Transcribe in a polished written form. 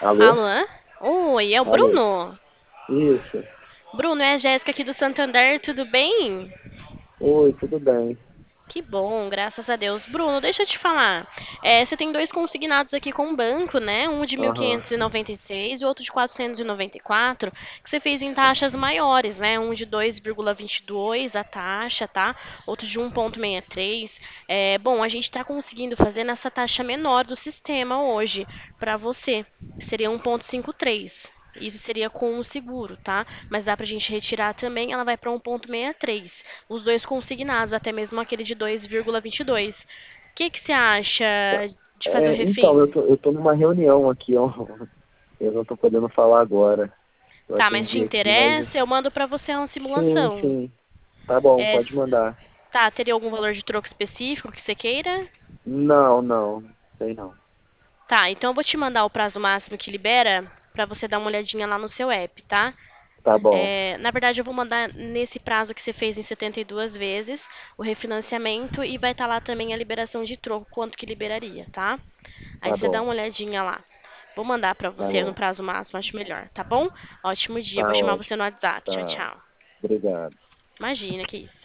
Alô? Alô? Oi, é o Alô? Bruno? Isso. Bruno, é a Jéssica aqui do Santander, tudo bem? Oi, tudo bem? Que bom, graças a Deus. Bruno, deixa eu te falar. Você tem dois consignados aqui com o banco, né? Um de mil Aham. quinhentos e noventa e seis e outro de 494, que você fez em taxas maiores, né? Um de 2,22 a taxa, tá? Outro de 1,63. Bom, a gente está conseguindo fazer nessa taxa menor do sistema hoje para você. Seria 1,53. Isso seria com o seguro, tá? Mas dá pra gente retirar também, ela vai para 1,63. Os dois consignados, até mesmo aquele de 2,22. O que que você acha de fazer o Então, refis? eu tô numa reunião aqui, ó. Eu não tô podendo falar agora. Eu Tá, mas te atendi aqui, mas. interessa? Eu mando pra você uma Sim, simulação. sim. Tá bom, É, pode mandar. tá, teria algum valor de troco específico que você queira? Não, não. Sei não. Tá, então eu vou te mandar o prazo máximo que libera pra você dar uma olhadinha lá no seu app, tá? Tá bom, Na verdade, eu vou mandar nesse prazo que você fez em 72 vezes o refinanciamento e vai estar lá também a liberação de troco, quanto que liberaria, tá? Aí tá você dá bom, uma olhadinha lá. Vou mandar pra tá você no bom. prazo máximo, acho melhor, tá bom? Ótimo dia, vou Tá chamar você ótimo. no WhatsApp. Tchau, Tá. tchau. Obrigado. Imagina que isso.